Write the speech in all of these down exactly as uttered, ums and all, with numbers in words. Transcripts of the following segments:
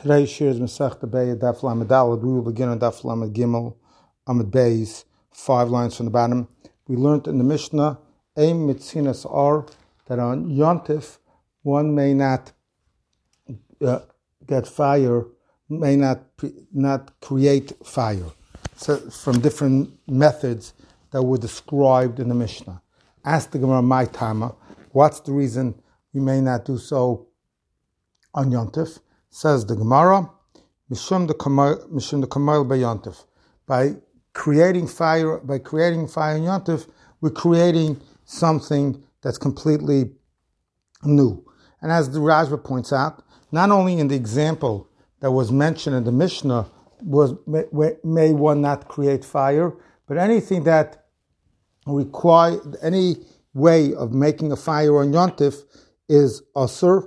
Today's shir is Masechta Beis Daf Lamed Daled. We will begin on Daf Lamed Gimel Amud Beis, five lines from the bottom. We learned in the Mishnah, Eim Mitzinas Ar, that on Yontif one may not uh, get fire, may not not create fire. So from different methods that were described in the Mishnah. Ask the Gemara, my Tama, what's the reason we may not do so on Yontif? Says the Gemara, Mishum the Kamal by Yontif. By creating fire, by creating fire in Yontif, we're creating something that's completely new. And as the Rajba points out, not only in the example that was mentioned in the Mishnah was may, may one not create fire, but anything that require any way of making a fire on Yontif is asur.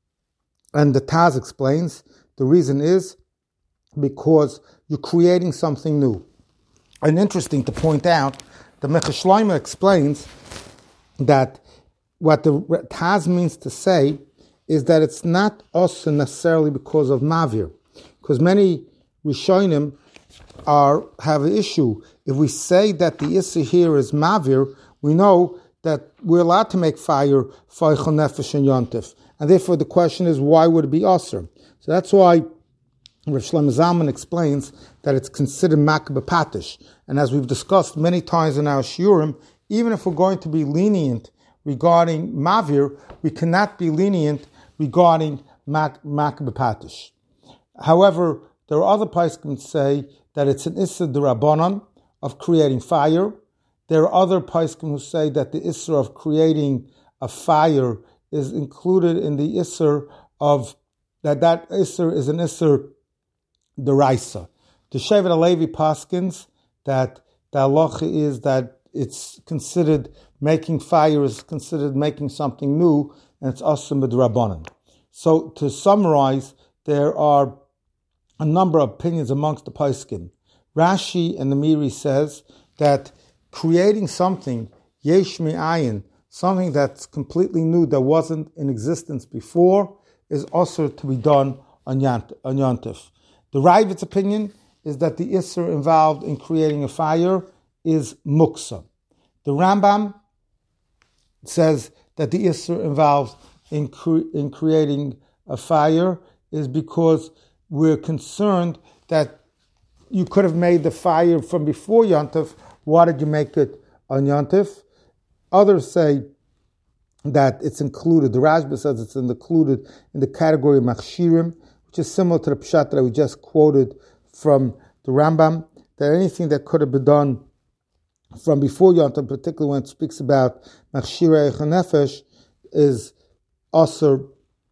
And the Taz explains the reason is because you're creating something new. And interesting to point out, the Mechash Shlomo explains that what the Taz means to say is that it's not also necessarily because of Mavir. Because many Rishonim are have an issue. If we say that the Issa here is Mavir, we know that we're allowed to make fire for Eichel Nefesh and Yontif. And therefore the question is, why would it be Asr? So that's why Rav Shlomo Zalman explains that it's considered Makeh B'Patish. And as we've discussed many times in our Shiurim, even if we're going to be lenient regarding Mavir, we cannot be lenient regarding Makeh B'Patish. However, there are other poskim that say that it's an Issa D'Rabbanan of creating fire. There are other poskim who say that the Issa of creating a fire is included in the Isser of, that that Isser is an Isser D'Oraisa. The Shevet HaLevi paskins that the halacha is that it's considered, making fire is considered making something new, and it's Asur B'Drabanan. So to summarize, there are a number of opinions amongst the poskim. Rashi and the Miri says that creating something, Yesh Mi'ayin, something that's completely new that wasn't in existence before, is also to be done on Yontif. The Ravid's opinion is that the Isser involved in creating a fire is Muksa. The Rambam says that the Isser involved in, cre- in creating a fire is because we're concerned that you could have made the fire from before Yontif. Why did you make it on Yontif? Others say that it's included, the Rashba says it's included in the category of Machshirim, which is similar to the Pshat that we just quoted from the Rambam, that anything that could have been done from before Yontif, particularly when it speaks about Machshirei Eichel Nefesh, is also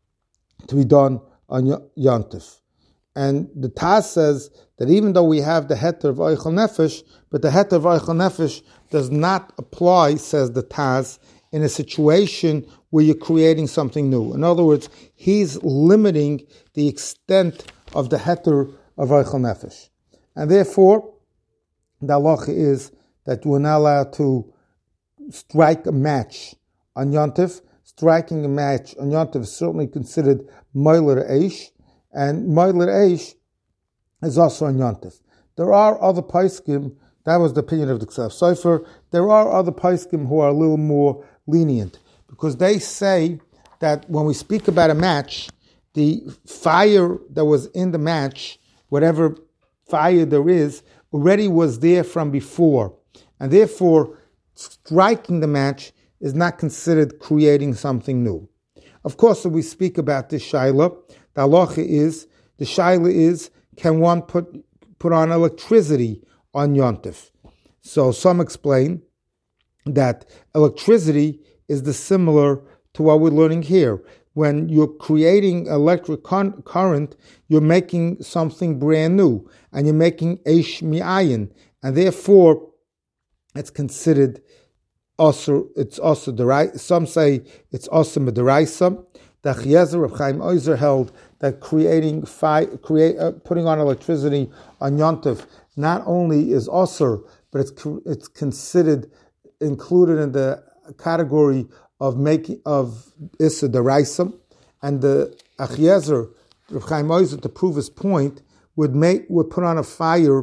to be done on Yontif. And the Taz says that even though we have the heter of Eichel Nefesh, but the heter of Eichel Nefesh does not apply, says the Taz, in a situation where you're creating something new. In other words, he's limiting the extent of the heter of Eichel Nefesh. And therefore, the halacha is that we're not allowed to strike a match on Yontif. Striking a match on Yontif is certainly considered Moiler Eish, and Moiler Eish is also on Yontif. There are other poskim, that was the opinion of the Ksav Sofer, there are other poskim who are a little more lenient, because they say that when we speak about a match, the fire that was in the match, whatever fire there is, already was there from before. And therefore, striking the match is not considered creating something new. Of course, if we speak about this shaila, the halacha is, the shaila is, can one put put on electricity on Yontif? So some explain that electricity is the similar to what we're learning here. When you're creating electric con- current, you're making something brand new, and you're making eish mi'ayin, and therefore it's considered also, it's also the right. Some say it's also mederaisa. The Chiezer of Chaim Oizer held that creating fi- create uh, putting on electricity on Yontif not only is osur, but it's it's considered included in the category of making of Issa Deraisa, and the Achiezer Rav Chaim Ozer, to prove his point, would make would put on a fire,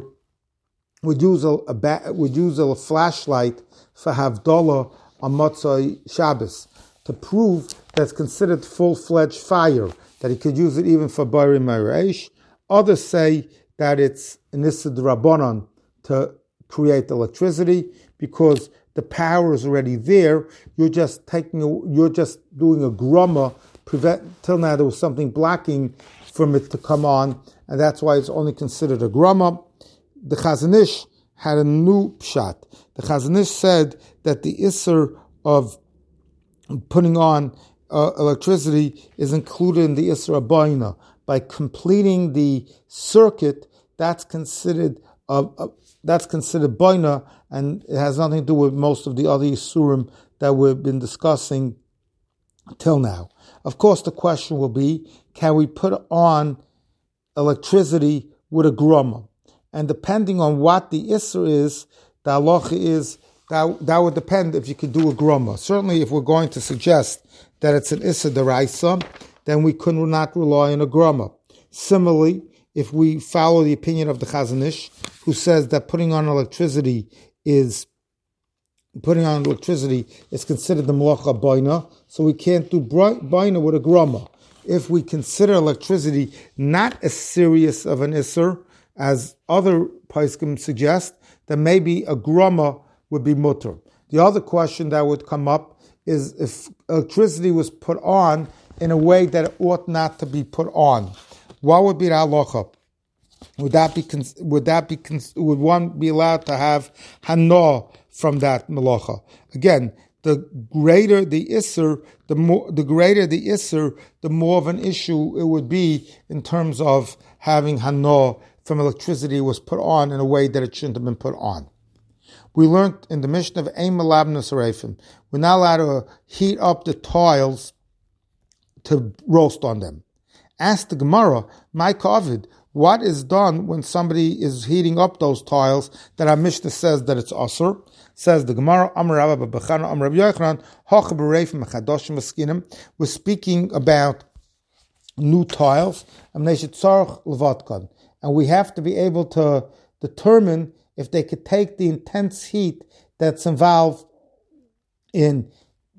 would use a, a ba- would use a flashlight for Havdalah on Motzei Shabbos to prove that's considered full-fledged fire, that he could use it even for Bari Meireish. Others say that it's an Issa D'Rabbanan to create electricity because the power is already there. You're just taking, a, you're just doing a grumma. Prevent till now there was something blocking from it to come on, and that's why it's only considered a grumma. The Chazon Ish had a new pshat. The Chazon Ish said that the Isser of putting on uh, electricity is included in the Isser Abayna. By completing the circuit, that's considered uh, uh, that's considered Baina, and it has nothing to do with most of the other Isurim that we've been discussing till now. Of course, the question will be, can we put on electricity with a grumma? And depending on what the Isser is, the halacha is, that, that would depend if you could do a grumma. Certainly, if we're going to suggest that it's an Isser D'Oraisa, then we could not rely on a grumma. Similarly, if we follow the opinion of the Chazon Ish, who says that putting on electricity is putting on electricity is considered the Malacha Baina, so we can't do Baina with a grumma. If we consider electricity not as serious of an Isser as other Paiskim suggest, then maybe a grumma would be mutter. The other question that would come up is if electricity was put on in a way that it ought not to be put on, what would be the halacha? Would that be would that be would one be allowed to have hana from that malacha? Again, the greater the isser, the more the greater the isser, the more of an issue it would be in terms of having hana from electricity was put on in a way that it shouldn't have been put on. We learned in the Mishnah of Ein Malabnas Arefim, we're not allowed to heat up the tiles to roast on them. Ask the Gemara, my Kovid, what is done when somebody is heating up those tiles that our Mishnah says that it's asur? Says the Gemara, Amar Rabba Bechana, Amar Rabbi Yochanan, Hocha B'Reifim Mechadoshim Eskinim. We're speaking about new tiles, and they should tzarich levatkan, and we have to be able to determine if they could take the intense heat that's involved in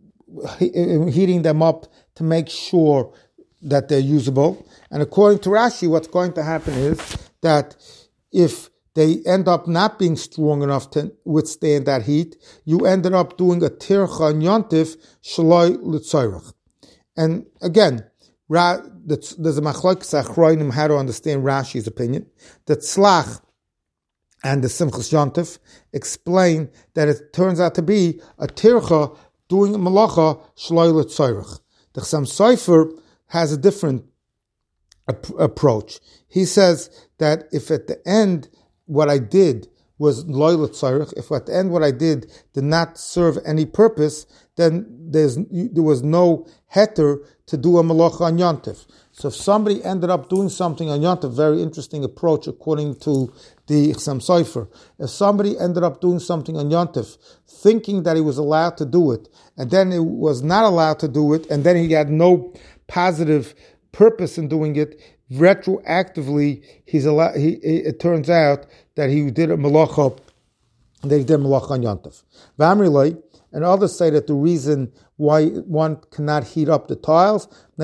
heating them up to make sure that they're usable. And according to Rashi, what's going to happen is that if they end up not being strong enough to withstand that heat, you ended up doing a tircha and yontif shaloi l'tzayrach. And again, there's a machlokes achronim how to understand Rashi's opinion. The tzlach and the simchas yontif explain that it turns out to be a tircha doing a malacha shaloi l'tzayrach. The Chassam Sofer has a different ap- approach. He says that if at the end what I did was loyal tzarich, if at the end what I did did not serve any purpose, then there's there was no heter to do a malacha on yontif. So if somebody ended up doing something on yontif, very interesting approach according to the Chassam Sofer. If somebody ended up doing something on yontif, thinking that he was allowed to do it, and then he was not allowed to do it, and then he had no positive purpose in doing it, retroactively, he's allowed, he, it turns out that he did a malacha, that he did malacha on yontif. V'amrilei, and others say that the reason why one cannot heat up the tiles,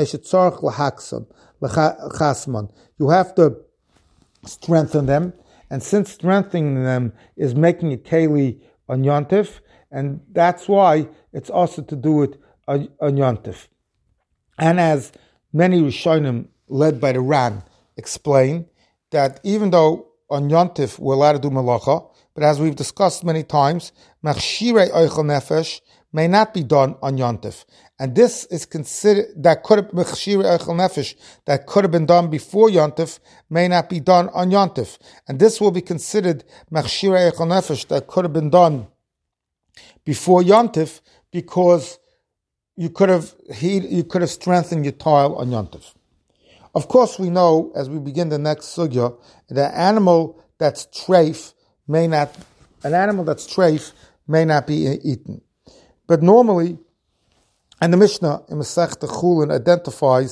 you have to strengthen them, and since strengthening them is making a keli on yontif, and that's why it's also to do it on, on yontif. And as many Rishonim, led by the Ran, explain that even though on Yontif we're allowed to do malacha, but as we've discussed many times, machshirei oichel nefesh may not be done on Yontif, and this is considered that could have machshirei oichel nefesh that could have been done before Yontif may not be done on Yontif, and this will be considered machshirei oichel nefesh that could have been done before Yontif because you could have he, you could have strengthened your tile on Yontif. Of course, we know as we begin the next sugya that an animal that's treif may not an animal that's treif may not be eaten. But normally, and the Mishnah in Masechta Chulin identifies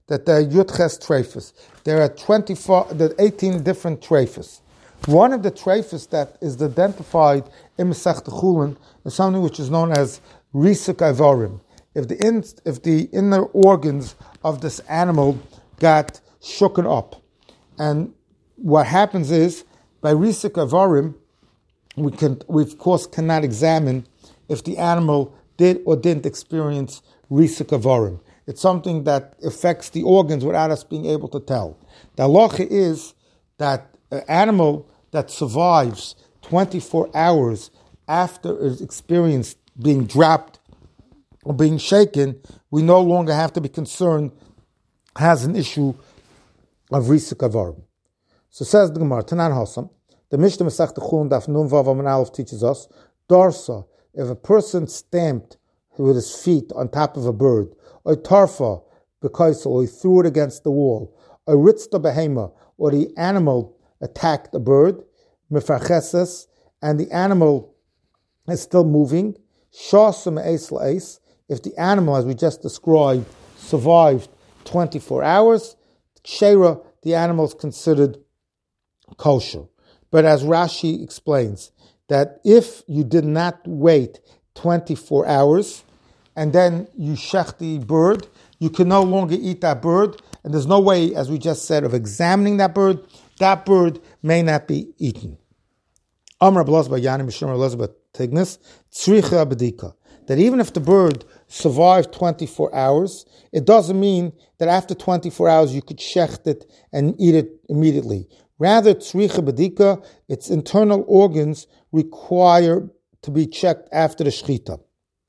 that there are Yudches Treifus. There are twenty-four, there are eighteen different treifus. One of the treifus that is identified in Masechta Chulin is something which is known as Risuk Ivorim. If the in, if the inner organs of this animal got shooken up, and what happens is by Risuk Ivorim, we can we of course cannot examine if the animal did or didn't experience Risuk Ivorim. It's something that affects the organs without us being able to tell. The halacha is that an animal that survives twenty-four hours after it's experienced being dropped or being shaken, we no longer have to be concerned has an issue of Risuk Ivorim. So says the Gemara, Tanan Hasam, the Mishnah Masechta Chulin Daf Nun Vav Amud Aleph teaches us, Darsa, if a person stamped with his feet on top of a bird, or tarfa, because or he threw it against the wall, or ritzta behema, or the animal attacked a bird, mefarcheses, and the animal is still moving, shasam eis la'eis, if the animal, as we just described, survived twenty-four hours, shera, the animal is considered kosher. But as Rashi explains, that if you did not wait twenty-four hours, and then you shech the bird, you can no longer eat that bird, and there's no way, as we just said, of examining that bird. That bird may not be eaten. Amar Elazar Yanim Mishum Elazar Tignis Tzricha Bedika. That even if the bird survived twenty-four hours, it doesn't mean that after twenty-four hours you could shecht it and eat it immediately. Rather, Tzricha Bedika, its internal organs require to be checked after the shechita.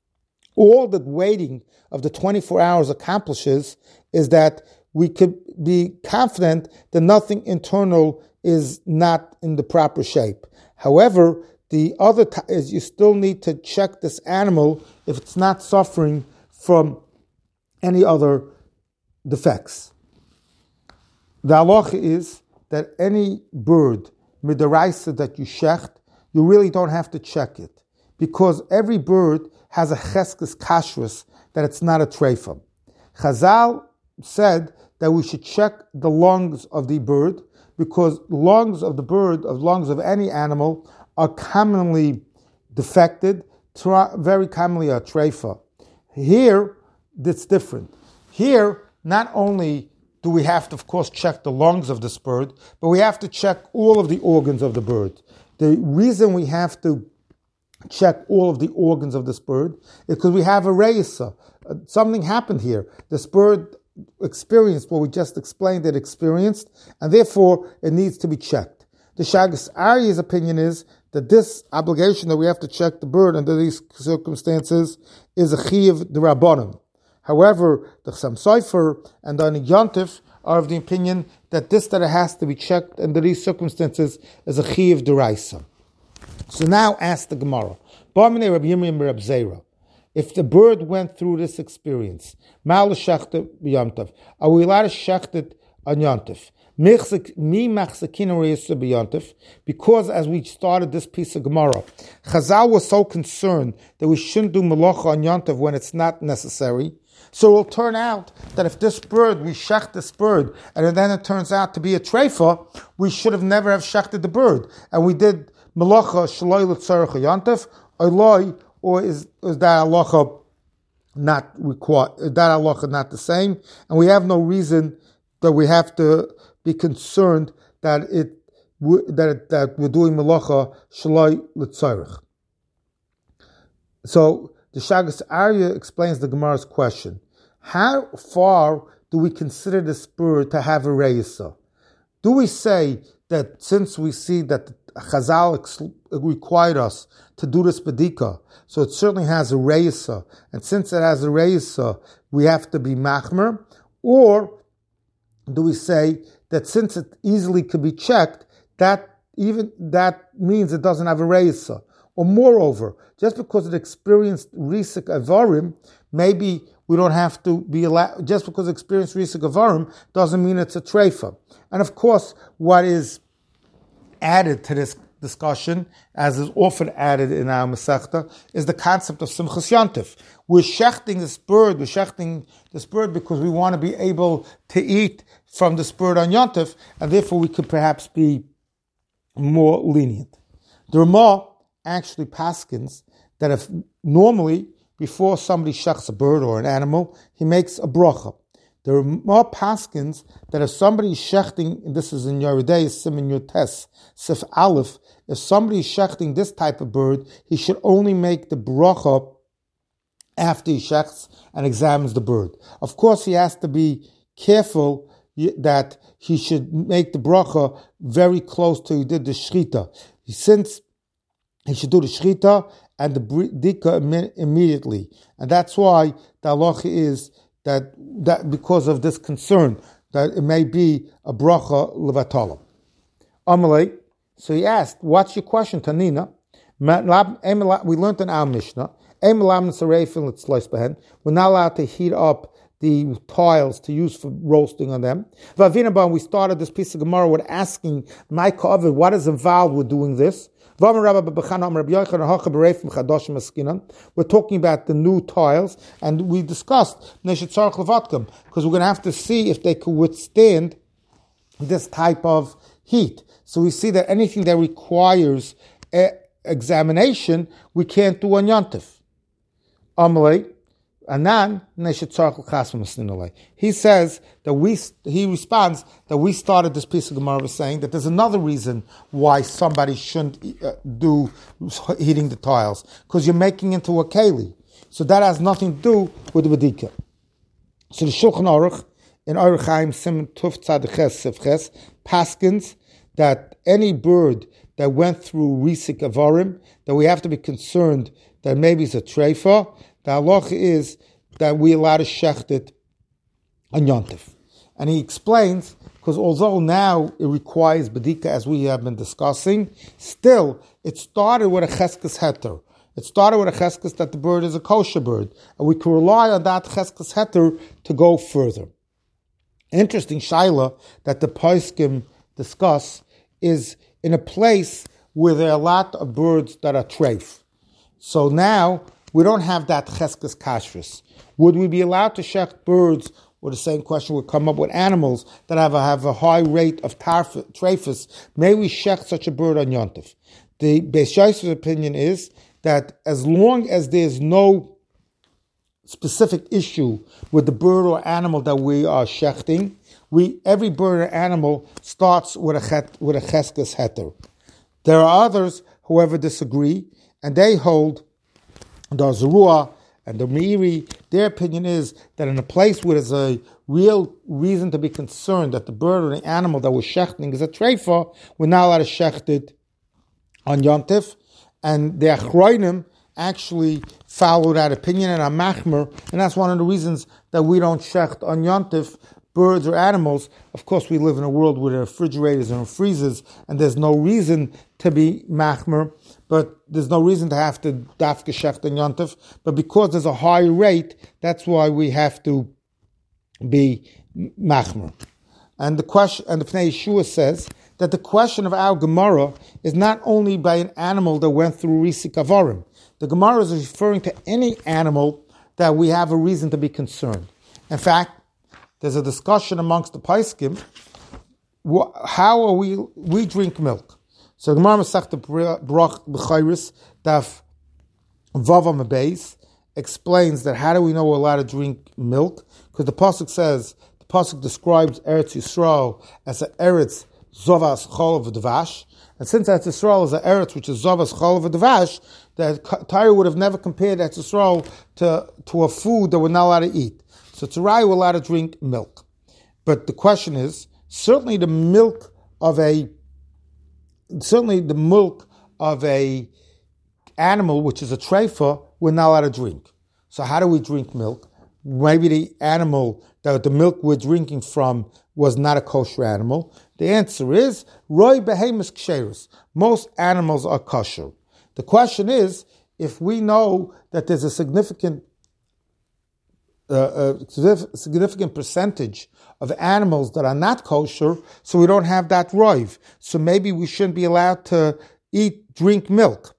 All that waiting of the twenty-four hours accomplishes is that we could be confident that nothing internal is not in the proper shape. However, the other t- is you still need to check this animal if it's not suffering from any other defects. The halacha is that any bird, midaraisa, that you shecht, you really don't have to check it, because every bird has a cheskes kashrus that it's not a treifa. Chazal said that we should check the lungs of the bird, because lungs of the bird, of lungs of any animal, are commonly defected, very commonly a treifa. Here, it's different. Here, not only do we have to, of course, check the lungs of this bird, but we have to check all of the organs of the bird. The reason we have to check all of the organs of this bird is because we have a reisa. Uh, something happened here. This bird experienced what we just explained it experienced, and therefore it needs to be checked. The Shagas Aryeh's opinion is that this obligation that we have to check the bird under these circumstances is a chiyuv d'Rabbanan. However, the Chassam Sofer and the Yontif are of the opinion that this that it has to be checked under these circumstances is a chiyuv d'Raisa. So now ask the Gemara, if the bird went through this experience, are we allowed to shecht it on Yontif? Because as we started this piece of Gemara, Chazal was so concerned that we shouldn't do malacha on Yontif when it's not necessary. So it will turn out that if this bird, we shecht this bird, and then it turns out to be a treifa, we should have never have shechted the bird. And we did malacha shaloi l'tzarech Yontif, or or is, is that halacha not required? Is that halacha not the same? And we have no reason that we have to be concerned that it that it, that we're doing malacha shaloi l'tzarech. So the Shagas Aryeh explains the Gemara's question: how far do we consider this bird to have a reisa? Do we say that since we see that Chazal ex- required us to do this bedika, so it certainly has a reisa, and since it has a reisa, we have to be machmer? Or do we say that since it easily could be checked, that even that means it doesn't have a reisa? Or moreover, just because it experienced risik avarim, maybe we don't have to be allowed, just because it experienced risik avarim doesn't mean it's a treifa. And of course, what is added to this discussion, as is often added in our Masechta, is the concept of Simchas Yontif. We're shechting this bird, we're shechting this bird because we want to be able to eat from this bird on Yontif, and therefore we could perhaps be more lenient. The Ramah actually paskins that if normally, before somebody shechs a bird or an animal, he makes a bracha. There are more paskins that if somebody is shechting, and this is in Yeridei, Siman Yotes, Sif Aleph, if somebody is shechting this type of bird, he should only make the bracha after he shechts and examines the bird. Of course, he has to be careful that he should make the bracha very close to he did the shchita. Since he should do the shchita and the bdika immediately. And that's why the halacha is that, that because of this concern, that it may be a bracha levatala. Amalei, so he asked, what's your question, Tanina? We learned in our Mishnah, we're not allowed to heat up the tiles to use for roasting on them. We started this piece of Gemara with asking, my cover, what is involved with doing this? We're talking about the new tiles, and we discussed because we're going to have to see if they could withstand this type of heat. So we see that anything that requires examination, we can't do on Yontif. Amalei. Anan, he says that we, he responds that we started this piece of Gemara saying that there's another reason why somebody shouldn't uh, do heating the tiles, because you're making into a keli. So that has nothing to do with the Badika. So the Shulchan Aruch in Aruch Chaim Siman Tuf Tzad Ches Sif paskins that any bird that went through Risik Avarim, that we have to be concerned that maybe it's a treifa. The halacha is that we allow to shecht it on Yontif. And he explains, because although now it requires Badika, as we have been discussing, still, it started with a cheskes heter. It started with a cheskes that the bird is a kosher bird. And we can rely on that cheskes heter to go further. Interesting shaila that the poskim discuss is in a place where there are a lot of birds that are treif. So now, we don't have that cheskes kashrus. Would we be allowed to shecht birds, or the same question would come up with animals that have a, have a high rate of treifus? May we shecht such a bird on Yontif? The Beis Yosef's opinion is that as long as there's no specific issue with the bird or animal that we are shechting, we every bird or animal starts with a chet, with a cheskes heter. There are others, however, disagree, and they hold the Zerua and the Meiri, their opinion is that in a place where there's a real reason to be concerned that the bird or the animal that we're shechting is a treifa, we're not allowed to shecht it on Yontif. And the Achroinim actually follow that opinion and are machmer, and that's one of the reasons that we don't shecht on Yontif birds or animals. Of course, we live in a world with refrigerators and freezers, and there's no reason to be machmer. But there's no reason to have to dafke shecht and yontif. But because there's a high rate, that's why we have to be machmer. And the question, and the Pnei Yeshua says that the question of our Gemara is not only by an animal that went through Risik Avarim. The Gemara is referring to any animal that we have a reason to be concerned. In fact, there's a discussion amongst the Paiskim. How are we? We drink milk. So the Gemara Masechta Brach B'chayris Daf Vav Beis explains that how do we know we're allowed to drink milk? Because the pasuk says, the pasuk describes Eretz Yisrael as an Eretz Zovas Chol V'Dvash, and since Eretz Yisrael is an Eretz which is Zovas Chol V'Dvash, the Torah would have never compared Eretz Yisrael to to a food that we're not allowed to eat. So Tzara'ai we're allowed to drink milk, but the question is certainly the milk of a Certainly the milk of a animal, which is a treifa, we're not allowed to drink. So how do we drink milk? Maybe the animal that the milk we're drinking from was not a kosher animal. The answer is, Roi behemus ksherus. Most animals are kosher. The question is, if we know that there's a significant Uh, a significant percentage of animals that are not kosher, so we don't have that roiv. So maybe we shouldn't be allowed to eat, drink milk.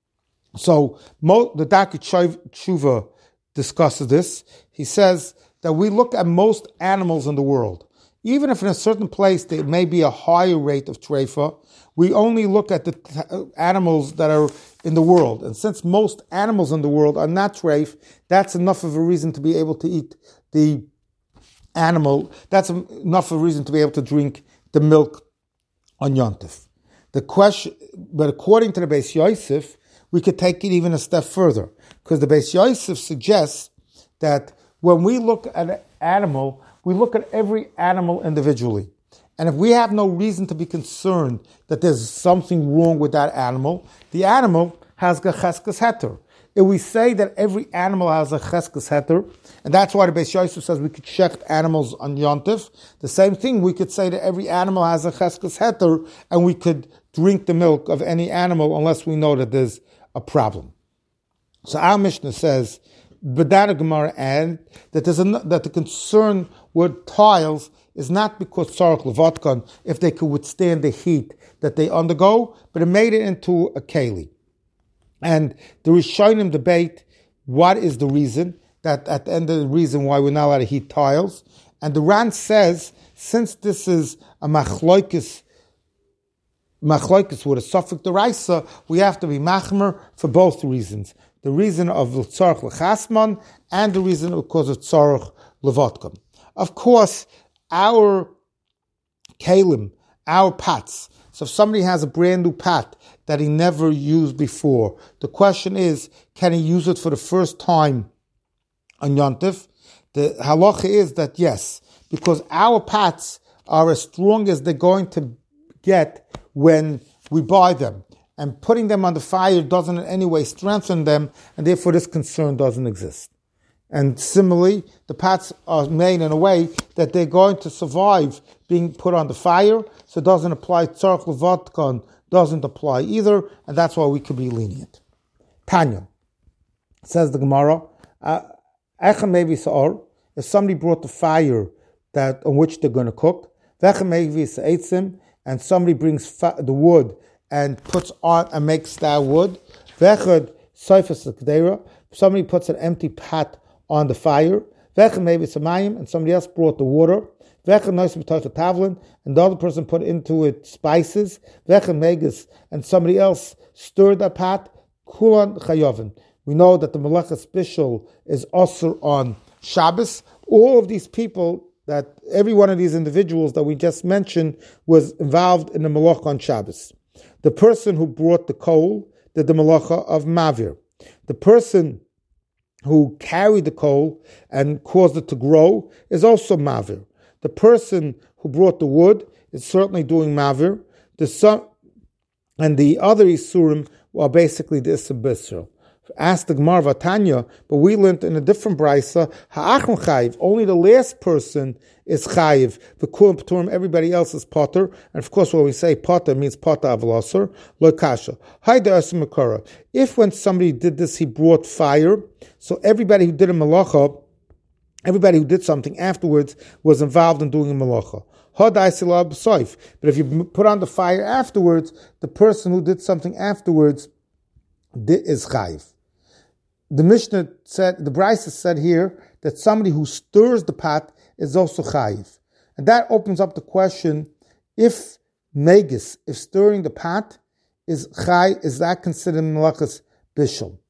So mo, the Darkei Tshuva discusses this. He says that we look at most animals in the world. Even if in a certain place there may be a higher rate of treifa, we only look at the t- animals that are in the world. And since most animals in the world are not treif, that's enough of a reason to be able to eat the animal. That's enough of a reason to be able to drink the milk on Yontif. The question, but according to the Beis Yosef, we could take it even a step further, because the Beis Yosef suggests that when we look at an animal, we look at every animal individually. And if we have no reason to be concerned that there's something wrong with that animal, the animal has a cheskes heter. If we say that every animal has a cheskes heter, and that's why the Beis Yosef says we could shecht animals on Yontif, the same thing we could say that every animal has a cheskes heter, and we could drink the milk of any animal unless we know that there's a problem. So our Mishnah says, B'dana Gemara, and that there's a, that the concern with tiles is not because tzarich levatkan, if they could withstand the heat that they undergo, but it made it into a keli. And the Rishonim debate what is the reason, that at the end of the reason why we're not allowed to heat tiles. And the Ran says, since this is a machloikis, machloikis with a suffix deraisa, we have to be machmer for both reasons. The reason of tzarich lechasman and the reason because of tzarich levatkan. Of course, our kalim, our pots. So if somebody has a brand new pot that he never used before, the question is, can he use it for the first time on Yontif? The halacha is that yes, because our pots are as strong as they're going to get when we buy them. And putting them on the fire doesn't in any way strengthen them, and therefore this concern doesn't exist. And similarly, the pots are made in a way that they're going to survive being put on the fire, so it doesn't apply. Tzarich levatkan doesn't apply either, and that's why we could be lenient. Tanya, says the Gemara, Echem maybe sa'or, if somebody brought the fire that on which they're going to cook, Vechem maybe sa'etzim, and somebody brings fa- the wood and puts on and makes that wood, Vechad soifas l'kedera, somebody puts an empty pot on the fire, Vechem maybe samayim, and somebody else brought the water, Vechem noisim b'toich tavlin, and the other person put into it spices, Vechem megas, and somebody else stirred that pot, kulan chayovin. We know that the Melechas Bishul is also on Shabbos. All of these people, that every one of these individuals that we just mentioned was involved in the Melech on Shabbos. The person who brought the coal did the Melacha of Mavir. The person who carried the coal and caused it to grow is also Mavir. The person who brought the wood is certainly doing Mavir. The son, and the other Isurim are basically the Issa B'Israel. Asked the Gemara Vatanya, but we learned in a different brisa, ha'achon chayiv, only the last person is chayiv. The kulam paturim, everybody else is potter. And of course, when we say potter, it means potter avlasser, lo kasha. Hayda asim makara. If when somebody did this, he brought fire, so everybody who did a malacha, everybody who did something afterwards was involved in doing a malacha. But if you put on the fire afterwards, the person who did something afterwards is chayiv. The Mishnah said, the Brisa said here that somebody who stirs the pot is also chayiv. And that opens up the question, if megis, if stirring the pot is chay, is that considered melachas bishul?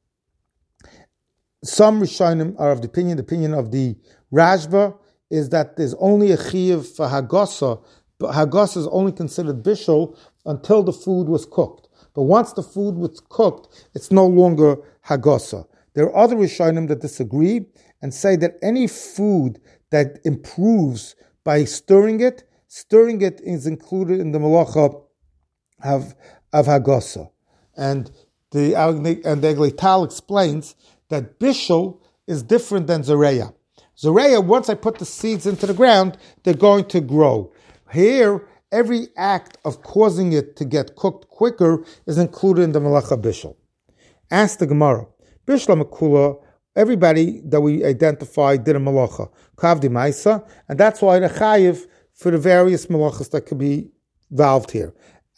Some Rishonim are of the opinion, the opinion of the Rashba is that there's only a chiyuv for hagasa, but hagasa is only considered bishul until the food was cooked. But once the food was cooked, it's no longer hagasa. There are other Rishonim that disagree and say that any food that improves by stirring it, stirring it is included in the malacha of, of hagasa. And the and the Eglital explains that bishul is different than zereya. Zereya, once I put the seeds into the ground, they're going to grow. Here, every act of causing it to get cooked quicker is included in the malacha bishul. Ask the Gemara. Bishla Makula, everybody that we identify did a malacha. Kavdi Maisa, and that's why the chayiv for the various malachas that could be involved here.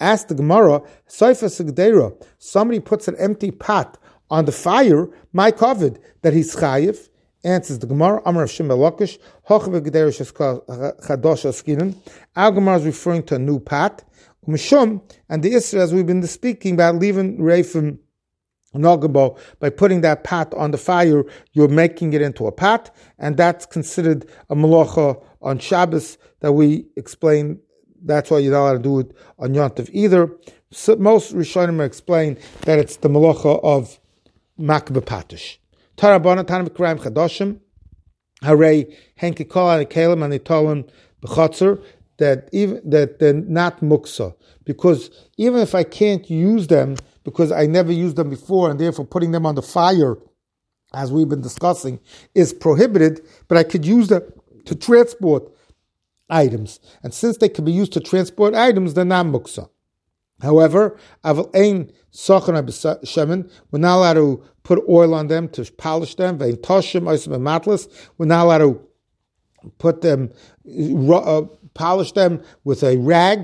Ask the Gemara, somebody puts an empty pot on the fire, my covered, that he's chayiv. Answers the Gemara, Amar Hashem Elokish, Hochav Gederish Chadosh Askinen. Our Gemara is referring to a new pot. Umishum, and the Isra, as we've been speaking about, leaving Reifim Nogabo, by putting that pot on the fire, you're making it into a pot, and that's considered a malacha on Shabbos that we explain. That's why you're not allowed to do it on Yom Tov either. So most Rishonim explain that it's the malacha of Makbeh Patish. Tarabana Tanam Kraim Chadoshim, Hare Henki Kol and Kalim and Itolim B'Chotzer, that even that they're not muksa, because even if I can't use them because I never used them before, and therefore putting them on the fire, as we've been discussing, is prohibited, but I could use them to transport items. And since they can be used to transport items, they're not muksa. However, aval ein sochana b'shemen, we're not allowed to put oil on them to polish them. Vein toshim oisem matlas, we're not allowed to put them, uh, polish them with a rag.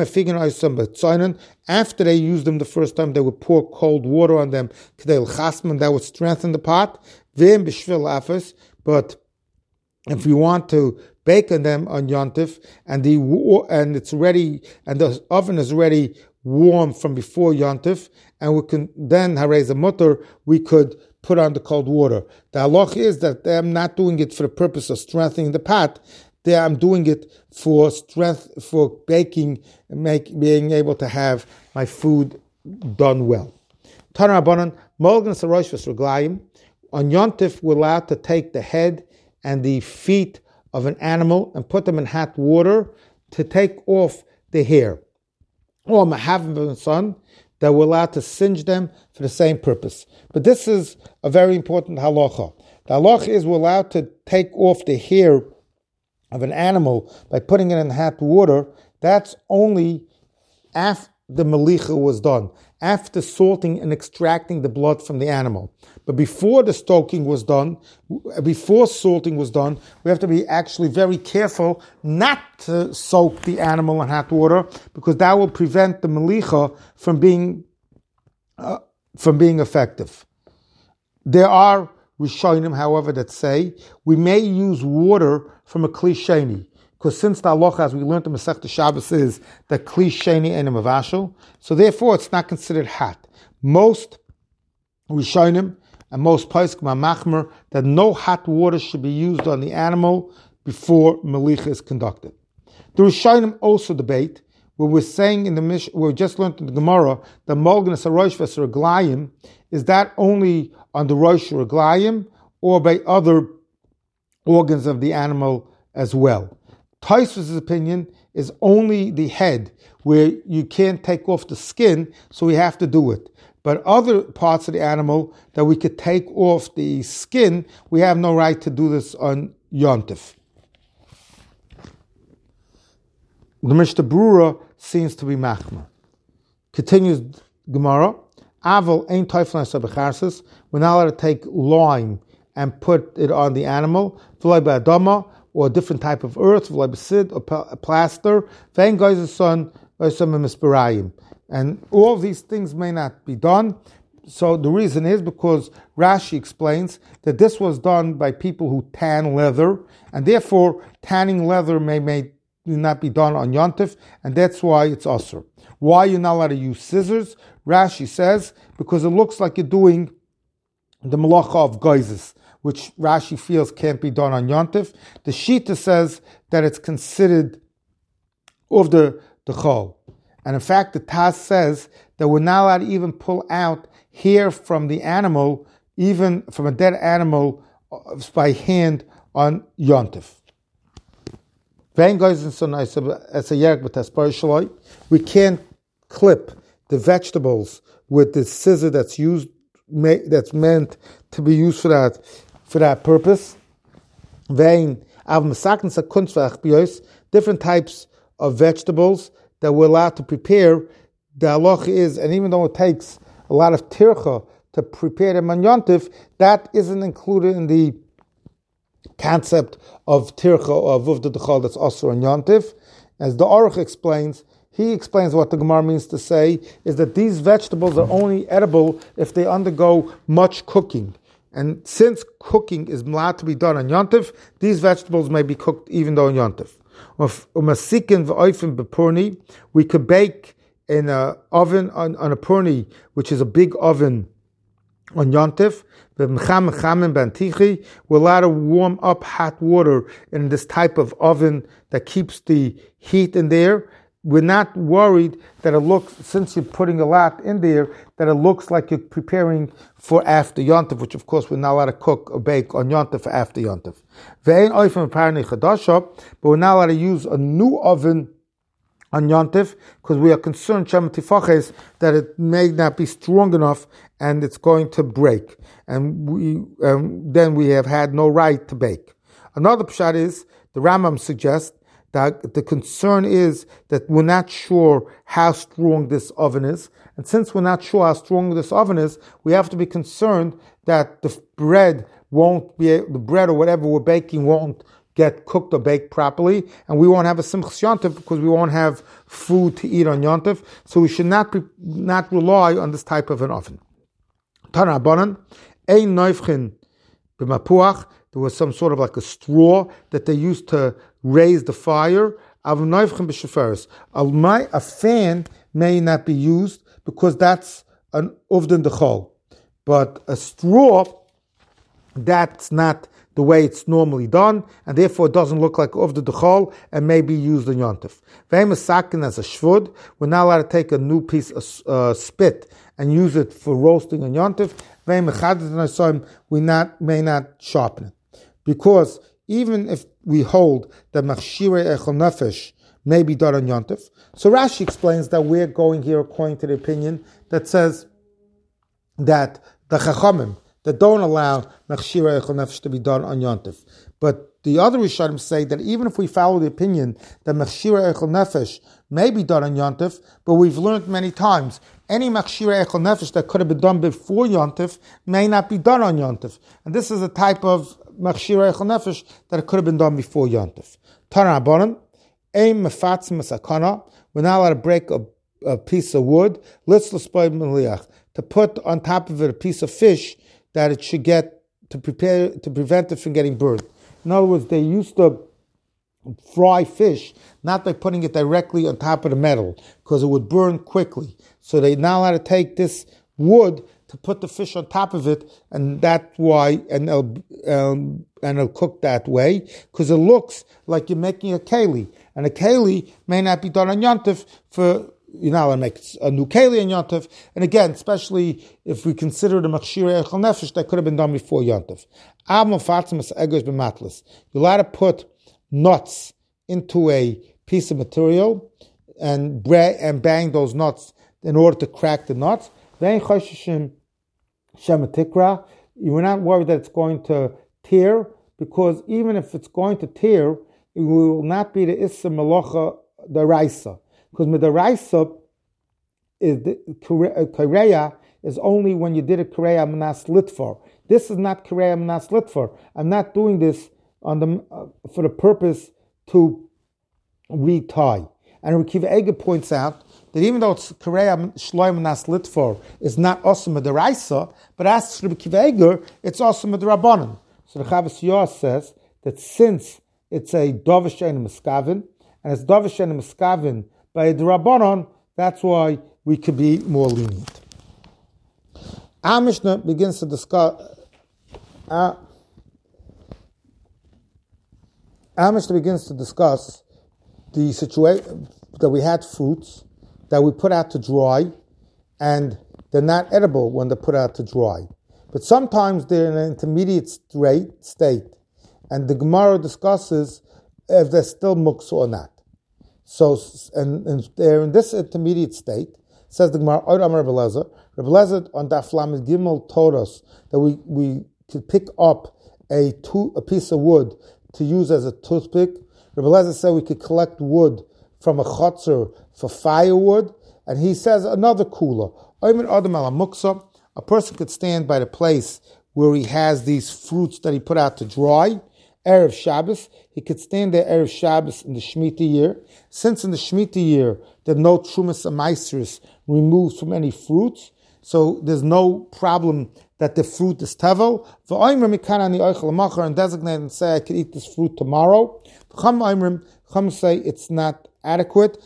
After they used them the first time, they would pour cold water on them. That would strengthen the pot. But if you want to bake on them on Yontif, and the and it's ready, and the oven is ready warm from before Yontif, and we can then harez a mutter, we could put on the cold water. The halach is that I'm not doing it for the purpose of strengthening the pot. There, I'm doing it for strength, for baking, and make, being able to have my food done well. Tana Rabbanan, Molgan Sarosh V'Sruglayim. On Yontif, we're allowed to take the head and the feet of an animal and put them in hot water to take off the hair. Or Mahavim son, that we're allowed to singe them for the same purpose. But this is a very important halacha. The halacha is we're allowed to take off the hair of an animal by putting it in hot water. That's only after the melicha was done, after salting and extracting the blood from the animal. But before the stoking was done, before salting was done, we have to be actually very careful not to soak the animal in hot water, because that will prevent the melicha from being uh, from being effective. There are Rishonim, however, that say we may use water from a kli sheni, because since the halacha, as we learned in Masechta Shabbos, is that kli sheni ain't a mavashel, so therefore it's not considered hot. Most Rishonim and most poskim are machmer that no hot water should be used on the animal before melicha is conducted. The Rishonim also debate, where we're saying in the Mish, we just learned in the Gemara that molgan sarosh v'saraglayim, is that only on the rosh raglayim or by other organs of the animal as well? Tosfos' opinion is only the head, where you can't take off the skin, so we have to do it. But other parts of the animal that we could take off the skin, we have no right to do this on Yontif. The Mishnah Brura seems to be machmer. Continues Gemara, Aval ein teifel sabacharsis. We're not allowed to take lime and put it on the animal, v'loi ba'adama, or a different type of earth, v'loi b'sid, or plaster, v'ein goyz son, or some misparayim. And all of these things may not be done. So the reason is because Rashi explains that this was done by people who tan leather, and therefore tanning leather may, may not be done on Yontif, and that's why it's usur. Why you're not allowed to use scissors? Rashi says because it looks like you're doing the malacha of goizes, which Rashi feels can't be done on Yontif. The Shita says that it's considered of the the chol. And in fact, the Taz says that we're not allowed to even pull out hair from the animal, even from a dead animal, by hand on Yontif. We can't clip the vegetables with the scissor that's used, that's meant to be used for that for that purpose. Different types of vegetables that we're allowed to prepare. The halacha is, and even though it takes a lot of tircha to prepare them on Yontif, that isn't included in the concept of tircha or avuvda d'chol that's also on Yontif. As the Aruch explains, He explains what the Gemara means to say is that these vegetables are only edible if they undergo much cooking. And since cooking is allowed to be done on Yontif, these vegetables may be cooked even though on Yontif. We could bake in an oven, on, on a purni, which is a big oven on Yontif. We're allowed to warm up hot water in this type of oven that keeps the heat in there. We're not worried that it looks, since you're putting a lot in there, that it looks like you're preparing for after Yontif, which of course we're not allowed to cook or bake on Yontif for after Yontif. But we're not allowed to use a new oven on Yontif because we are concerned that it may not be strong enough and it's going to break. And we um, then we have had no right to bake. Another pshat is, the Rambam suggests, that the concern is that we're not sure how strong this oven is. And since we're not sure how strong this oven is, we have to be concerned that the bread won't be, the bread or whatever we're baking won't get cooked or baked properly, and we won't have a Simchas Yontif because we won't have food to eat on Yontif. So we should not be, not rely on this type of an oven. Tana Abanan, ein noifchin b'mapuach. There was some sort of like a straw that they used to raise the fire. A fan may not be used because that's an uvdin dechol. But a straw, that's not the way it's normally done, and therefore it doesn't look like uvdin dechol and may be used in Yontif. Ve'em sakin as a shvud, we're not allowed to take a new piece of uh, spit and use it for roasting in Yontif. Ve'em echad, we not may not sharpen it. Because even if we hold that machshirei echol nefesh may be done on Yontif, so Rashi explains that we're going here according to the opinion that says that the Chachamim that don't allow machshirei echol nefesh to be done on Yontif. But the other Rishonim say that even if we follow the opinion that machshirei echol nefesh may be done on Yontif, but we've learned many times any machshirei echol nefesh that could have been done before Yontif may not be done on Yontif. And this is a type of machshirei echol nefesh that it could have been done before Yontif. Tana Abanan, ein mefatzim sakana. We're not allowed to break a, a piece of wood. Let's to put on top of it a piece of fish that it should get to prepare to prevent it from getting burned. In other words, they used to fry fish not by putting it directly on top of the metal because it would burn quickly. So they're not allowed to take this wood to put the fish on top of it, and that's why, and they'll, um, and it'll cook that way, because it looks like you're making a keli, and a keli may not be done on Yontif for, you're not allowed to make a new keli on Yontif, and again, especially if we consider the machshirei echol nefesh that could have been done before Yontif. You're allowed to put nuts into a piece of material and bre- and bang those nuts in order to crack the nuts. Shematikra, you're not worried that it's going to tear, because even if it's going to tear, it will not be the Issa Melocha Daraisa. Because Midaraisa is the Kareya is only when you did a Kareya Manas Litvar. This is not Kareya Manas Litvar. I'm not doing this on the uh, for the purpose to retie. And Rabbi Akiva Eiger points out that even though it's Kareya Shloim Nas Litfor is not Osama Deraisa, but as Rabbi Akiva Eiger, it's Osama Derabanan. So the Chavos Yair says that since it's a Dovish and a Miskavin, and it's Dovish and a Miskavin by a Derabanan, that's why we could be more lenient. Our Mishnah begins to discuss. Uh, our Mishnah begins to discuss the situation that we had fruits that we put out to dry, and they're not edible when they're put out to dry. But sometimes they're in an intermediate state, and the Gemara discusses if they're still muksa or not. So, and, and they're in this intermediate state, says the Gemara, Oid Amar Rebbe Lezer, Rebbe Lezer on Daf Lamed Gimel told us that we, we could pick up a, to, a piece of wood to use as a toothpick. Rebbe Lezer said we could collect wood from a chotzer for firewood, and he says another kula. A person could stand by the place where he has these fruits that he put out to dry, Erev Shabbos. He could stand there Erev Shabbos in the Shemitah year. Since in the Shemitah year, there's no Trumas Amaisris removed from any fruits, so there's no problem that the fruit is tevel. And designate and say, I can eat this fruit tomorrow. Chum say it's not adequate.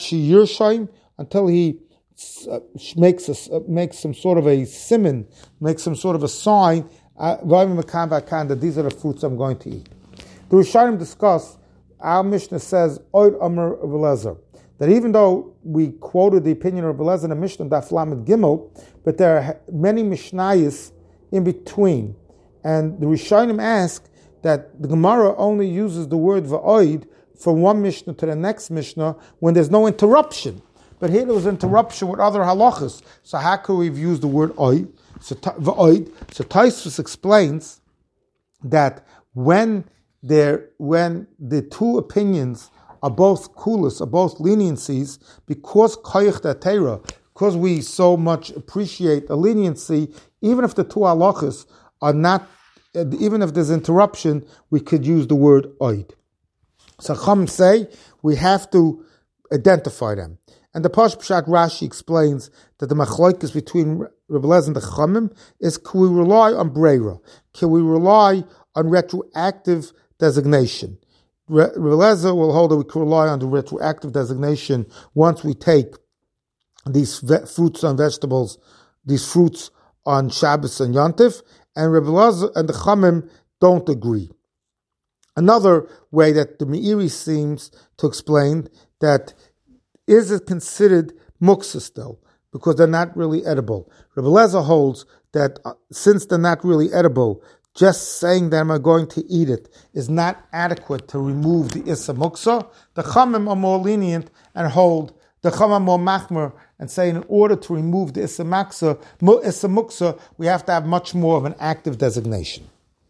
Until he uh, makes a, uh, makes some sort of a simon, makes some sort of a sign, uh, that these are the fruits I'm going to eat. The Rishonim discuss, our Mishnah says, Oid Amr Rebelezer, that even though we quoted the opinion of Rebelezer in the Mishnah, Daf Lamed Gimel, but there are many Mishnayos in between. And the Rishonim ask that the Gemara only uses the word Va'oid from one Mishnah to the next Mishnah when there's no interruption. But here there was interruption with other halachas. So how could we use the word oid? So va'oid. So Tosfos explains that when there, when the two opinions are both kulas, are both leniencies, because koyach da'teira, because we so much appreciate a leniency, even if the two halachas are not, even if there's interruption, we could use the word oid. So Chum say we have to identify them. And the Pash Pshat Rashi explains that the machlokes between Rebelezer and the Chachamim is, can we rely on breira? Can we rely on retroactive designation? Rebelezer will hold that we can rely on the retroactive designation once we take these ve- fruits and vegetables, these fruits on Shabbos and Yontif, and Rebelezer and the Chachamim don't agree. Another way that the Meiri seems to explain that is it considered muksa still, because they're not really edible. Rebelezer holds that uh, since they're not really edible, just saying that I'm going to eat it is not adequate to remove the issa muksa. The Chachamim are more lenient and hold, the Chachamim are more machmer and say in order to remove the issa muksa, issa muksa, we have to have much more of an active designation.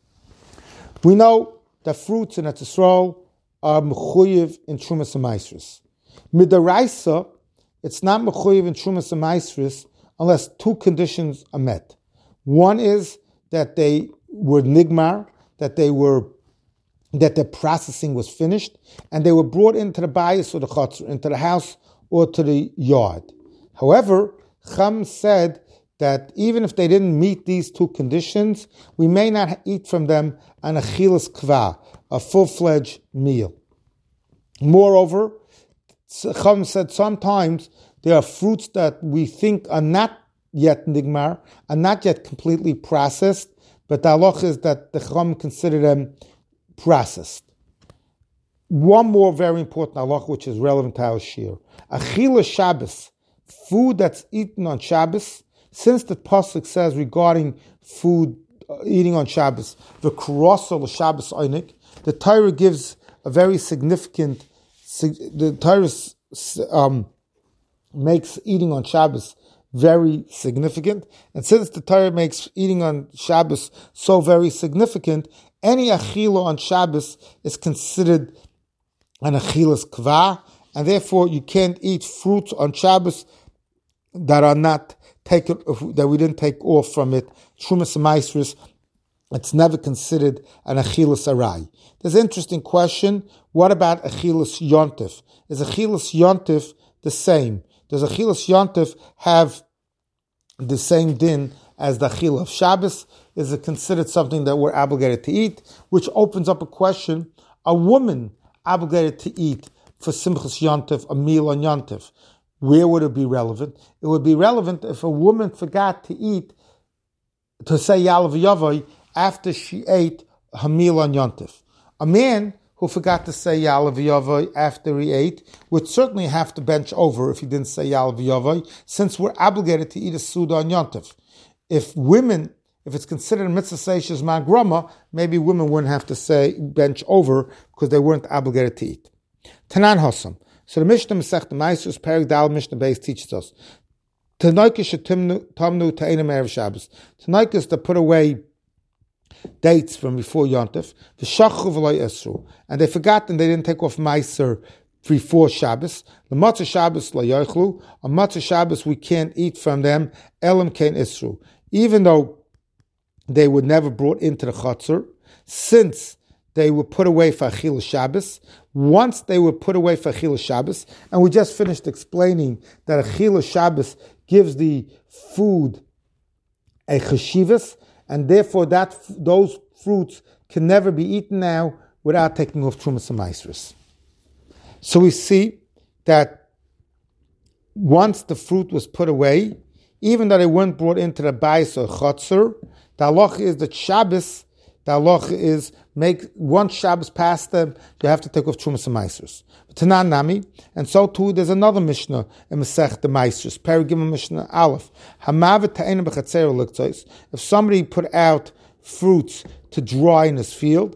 We know that fruits in Eretz Yisrael are mechuyev in Trumas Amaisris. Midaraisa, it's not mechuyev in Trumas Amaisris unless two conditions are met. One is that they were nigmar, that they were, that their processing was finished, and they were brought into the bayis or the chotzer, into the house or to the yard. However, Chum said that even if they didn't meet these two conditions, we may not eat from them an achilas kva, a full-fledged meal. Moreover, Chum said sometimes there are fruits that we think are not yet nigmar, are not yet completely processed, but the halach is that the Chum consider them processed. One more very important halach which is relevant to our shir. Achila Shabbos, food that's eaten on Shabbos, since the pasuk says regarding food uh, eating on Shabbos, the kurosel Shabbos einik, the Torah gives a very significant. The Torah um, makes eating on Shabbos very significant, and since the Torah makes eating on Shabbos so very significant, any achila on Shabbos is considered an achilas kva, and therefore you can't eat fruits on Shabbos that are not taken, that we didn't take off from it. Trumas Amaisris, it's never considered an achilas arai. There's an interesting question. What about achilas yontif? Is achilas yontif the same? Does achilas yontif have the same din as the achila of Shabbos? Is it considered something that we're obligated to eat? Which opens up a question. A woman obligated to eat for simchas yontif, a meal on yontif, where would it be relevant? It would be relevant if a woman forgot to eat, to say Ya'alav Yavai after she ate her meal on yontif. A man who forgot to say Ya'alav Yavai after he ate would certainly have to bench over if he didn't say Ya'alav Yavai, since we're obligated to eat a Suda on yontif. If women, if it's considered a mitzvah seishes magrama, maybe women wouldn't have to say bench over because they weren't obligated to eat. Tanan Hossam. So the Mishnah Masech the Maisus Perik Dal Mishnah Beis teaches us Tanoikish Tamnu Ta'inam Erev Shabbos. Tanoik is to put away dates from before Yontif. V'shachu v'loy esru, and they forgot and they didn't take off Meiser before Shabbos. The Matzah Shabbos lo yochlu. On Matzah Shabbos we can't eat from them. Elam kein esru, even though they were never brought into the Chatzar, since they were put away for Achil Shabbos. Once they were put away for Achil Shabbos, and we just finished explaining that Achil Shabbos gives the food a cheshivas, and therefore that those fruits can never be eaten now without taking off Trumas and Maasros. So we see that once the fruit was put away, even though they weren't brought into the Bais or Chotzer, the halacha is that Shabbos, the halacha is, make once Shabbos past them, you have to take off Trumas and Maasros. Tanan Nami, and so too there's another Mishnah in Masech the Maasros, Perigim Mishnah Aleph. Hamavet ta'ena b'chatzer l'ktzos. If somebody put out fruits to dry in his field,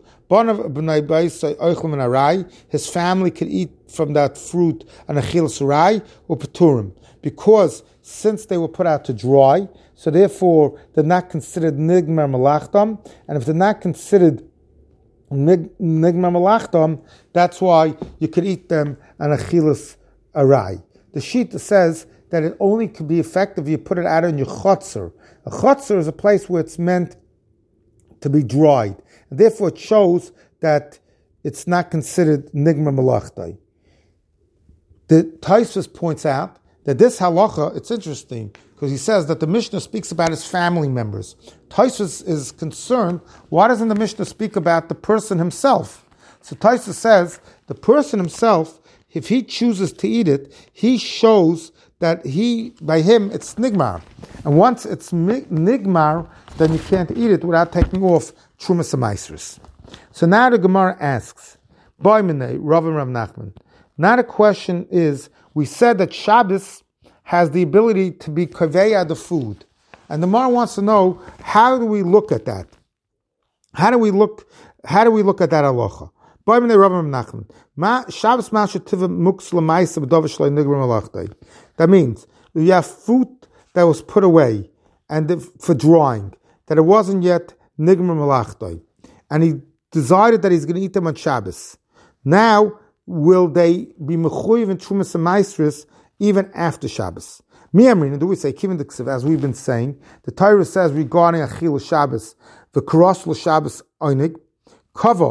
his family could eat from that fruit and achilas arai or peturim, because since they were put out to dry, so therefore they're not considered nigmar malachtam, and if they're not considered nigmar malachtam, that's why you could eat them and achilas arai. The Shita says that it only could be effective if you put it out in your chotzer. A chotzer is a place where it's meant to be dried. And therefore it shows that it's not considered nigmar malachtai. The Tosfos points out that this halacha, it's interesting, because he says that the Mishnah speaks about his family members. Tosfos is concerned, why doesn't the Mishnah speak about the person himself? So Tosfos says, the person himself, if he chooses to eat it, he shows that he, by him, it's nigmar. And once it's nigmar, then you can't eat it without taking off Trumas and Maasros. So now the Gemara asks, Boy Minei, Rav and Rav Nachman. Now the question is, we said that Shabbos has the ability to be kaveya the food. And the Gemara wants to know, how do we look at that? How do we look, how do we look at that halacha? Boy Minei, Rav and Rav Nachman. Ma, Shabbos ma shetiva mux l'maisa b'dova shlei nigmar malachtai. That means, you have fruit that was put away and the, for drying, that it wasn't yet nigmar malachtai, and he decided that he's going to eat them on Shabbos. Now, will they be mechuyev in Trumas and Maasros even after Shabbos? Mi amrin, do we say, Kivin Diksiv, as we've been saying, the Torah says regarding Achil Shabbos, the Karos Shabbos Einig, cover,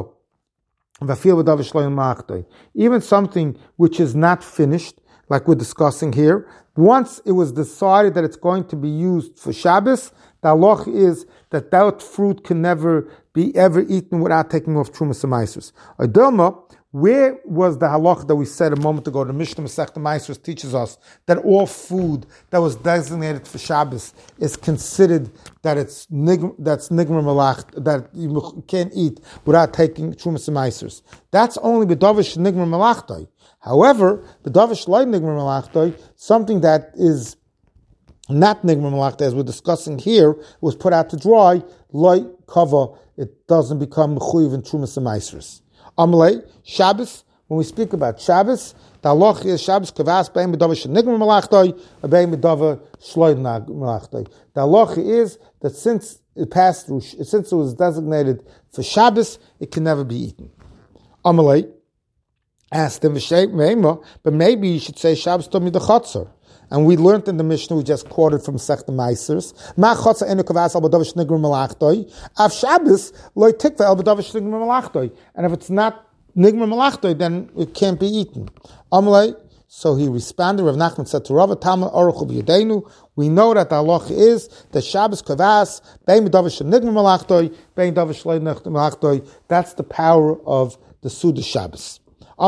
even something which is not finished, like we're discussing here, once it was decided that it's going to be used for Shabbos, the halach is that that fruit can never be ever eaten without taking off Trumas and Maasros. Adilma, where was the halach that we said a moment ago? The Mishnah Masechta Maasros teaches us that all food that was designated for Shabbos is considered that it's nig- that's nigmar malach, that you can't eat without taking Trumas and Maasros. That's only b'davish nigmar malachtai. However, b'davish loy nigmar malachtai, something that is not nigmar malachtai, as we're discussing here, was put out to dry, loy cover, it doesn't become mechuyev in Trumas and Maasros. Amalei, Shabbos, when we speak about Shabbos, the halach is Shabbos kavas bein b'dava shenigmar malachtai, or bein b'dava shloi malachtai. The halach is that since it passed through, since it was designated for Shabbos, it can never be eaten. Amalei asked him, but maybe you should say Shabbos tomi the chotzer. And we learned in the Mishnah, we just quoted from Sech the Maasros, Ma chotzer enu kavas al b'dava shenigmar malachtai, av Shabbos loy tikva al b'dava shenigmar malachtai. And if it's not nigmar malachtai, then it can't be eaten. Amalei, so he responded, Rav Nachman said to Rav, Tama Aruchu b'yadeinu, we know that the halach is that Shabbos kavas, bein b'dava shenigmar malachtai, bein b'dava shloi malachtai, that's the power of the Suda Shabbos.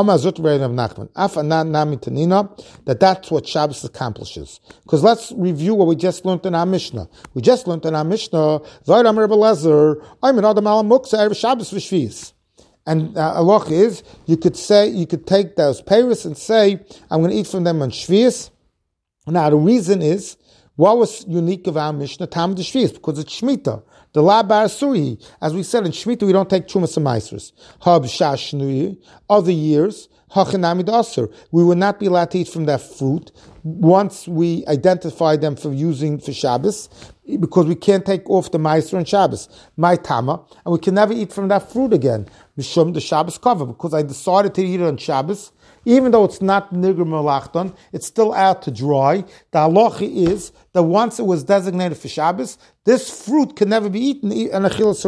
That that's what Shabbos accomplishes. Because let's review what we just learned in our Mishnah. We just learned in our Mishnah, and uh, halach is, you could say, you could take those peiros and say, I'm going to eat from them on Shvius. Now the reason is, what was unique of our Mishnah, Tam de Shvius, because it's Shemitah. The La Bar Suri, as we said in Shemitah, we don't take Trumas and Maasros. Hab Shashnui, other years, Hachanami Dasar, we will not be allowed to eat from that fruit once we identify them for using for Shabbos, because we can't take off the Maasros on Shabbos. My Tama, and we can never eat from that fruit again. Mishum the Shabbos cover, because I decided to eat it on Shabbos. Even though it's not nigmar malachton, it's still out to dry. The halacha is that once it was designated for Shabbos, this fruit can never be eaten an achilas arai.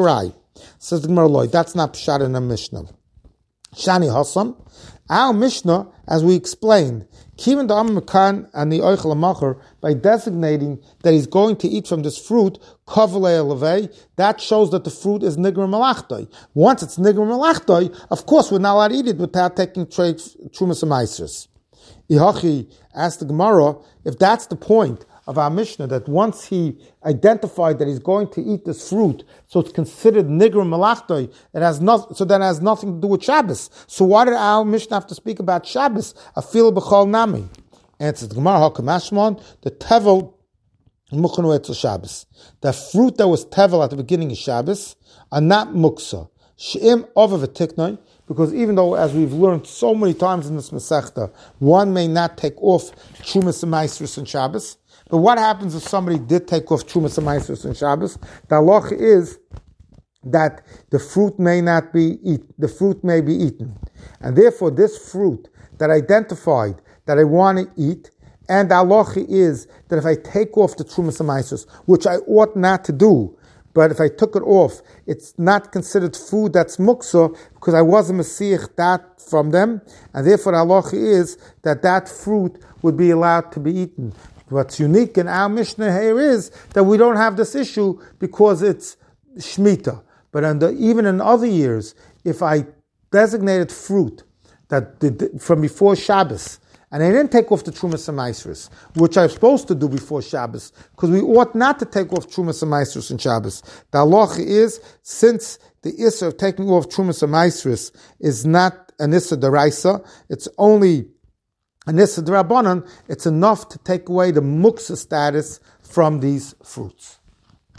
Says the Gemara Loi, that's not Pshat in a Mishnah. Shani Hassam, our Mishnah, as we explained, Kivan the Amakan and the Oichel Macher, by designating that he's going to eat from this fruit, Kavalei Levei, that shows that the fruit is Nigr Malachtoi. Once it's Nigr Malachtoi, of course we're not allowed to eat it without taking trade Trumas and Meisers. Ihachi asked the Gemara, if that's the point of our Mishnah, that once he identified that he's going to eat this fruit, so it's considered Nigr Malachtoi, it has not, so that has nothing to do with Shabbos. So why did our Mishnah have to speak about Shabbos? Afil b'chol nami. Answers the Gemara, Hakamashmon, the Tevel Mukhanu etzel Shabbos. The fruit that was Tevel at the beginning of Shabbos are not Muksa. She'im over v'tiknoi, because even though, as we've learned so many times in this Masechta, one may not take off Trumas and Meisrus and Shabbos, but what happens if somebody did take off Trumas and Meisrus and Shabbos? The halacha is that the fruit may not be eat, the fruit may be eaten. And therefore this fruit that I identified that I want to eat, and the halacha is that if I take off the Trumas and Meisrus, which I ought not to do, but if I took it off, it's not considered food that's muksa, because I wasn't mesiach that from them, and therefore the halacha is that that fruit would be allowed to be eaten. What's unique in our Mishnah here is that we don't have this issue because it's Shemitah. But under, even in other years, if I designated fruit that did, from before Shabbos, and I didn't take off the Trumas and Meisrus, which I'm supposed to do before Shabbos, because we ought not to take off Trumas and Meisrus in Shabbos. The halacha is, since the issur of taking off Trumas and Meisrus is not an issur deraisa, it's only an issur d'Rabbanan, it's enough to take away the muksa status from these fruits.